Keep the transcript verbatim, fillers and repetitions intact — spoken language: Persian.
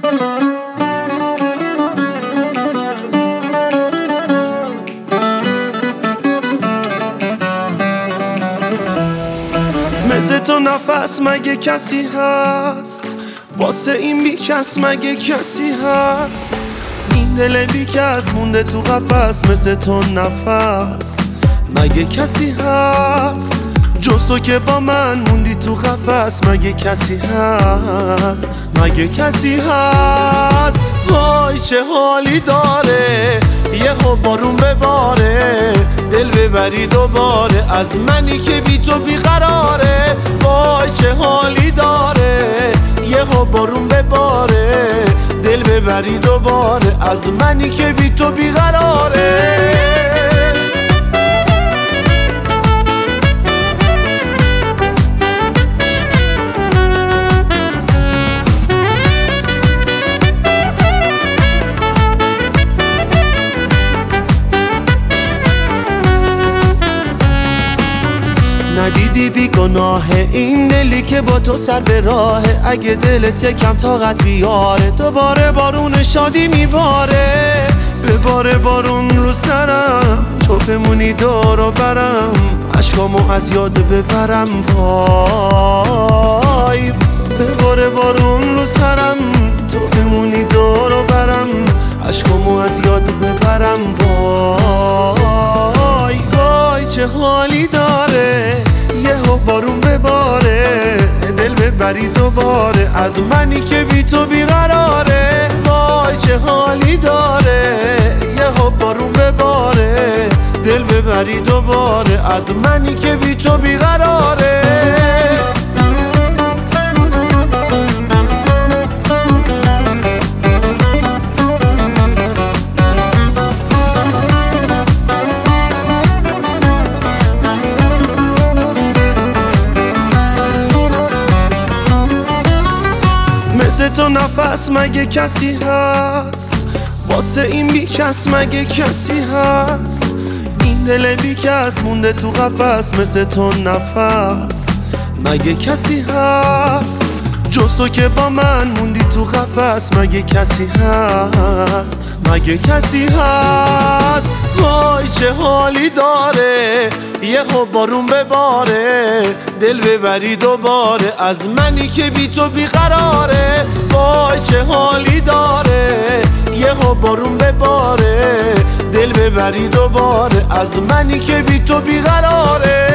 مثل تو نفس مگه کسی هست؟ واسه این بی کس مگه کسی هست؟ این دل بی کس مونده تو قفس، مثل تو نفس مگه کسی هست؟ جز تو که با من موندی تو قفس، مگه کسی هست؟ مگه کسی هست؟ وای چه حالی داره یهو بارون بباره، دل ببری دوباره از منی که بی تو بیقراره. وای چه حالی داره یهو بارون بباره، دل ببری دوباره از منی که بی تو بیقراره. ندیدی بی گناه این دلی که با تو سر به راهه، اگه دلت یکم طاقت بیاره دوباره بارون شادی میباره. بباره بارون رو سرم تو بمونی دور و برم، عشقامو از یاد ببرم. وای بباره بارون رو سرم تو بمونی دور و برم، عشقامو از یاد ببرم. وای وای چه حالی داره یهو بارون بباره، دل ببری دوباره از منی که بی تو بیقراره. وای چه حالی داره یهو بارون بباره، دل ببری دوباره از منی که بی تو بیقراره. مثل تو نفس مگه کسی هست؟ واسه این بی کس مگه کسی هست؟ این دل بی کس مونده تو قفس، مثل تو نفس مگه کسی هست؟ جز تو که با من موندی تو قفس، مگه کسی هست؟ مگه کسی هست؟ وای چه حالی داره یهو بارون بباره، دل ببری دوباره از منی که بی تو بیقراره. وای چه حالی داره یهو بارون بباره، دل ببری دوباره از منی که بی تو بیقراره.